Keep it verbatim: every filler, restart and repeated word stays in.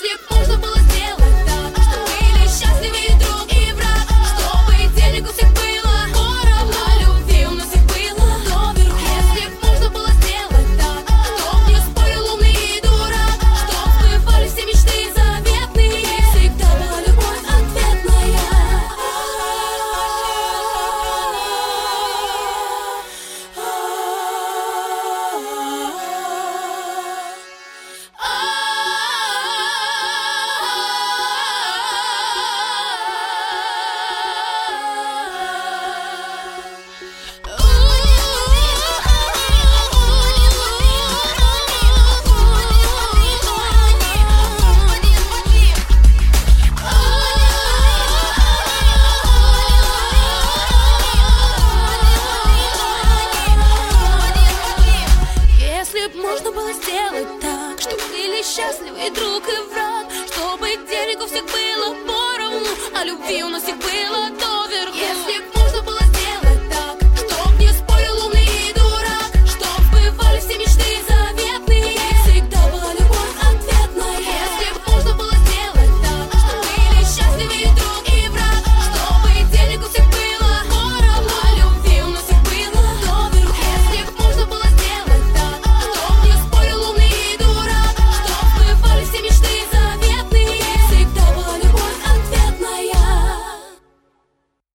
Если б можно было сделать так, что были счастливы и друг, и враг, чтобы денег у всех было поровну, а любви у нас всех было доверху. Если б можно было сделать так, чтоб не спорил умный и дурак, чтоб сбывали все мечты заветные, и всегда была любовь ответная. Если б можно было сделать так, чтобы были счастливы и друг, и враг, чтобы денег у всех было поровну, а любви у нас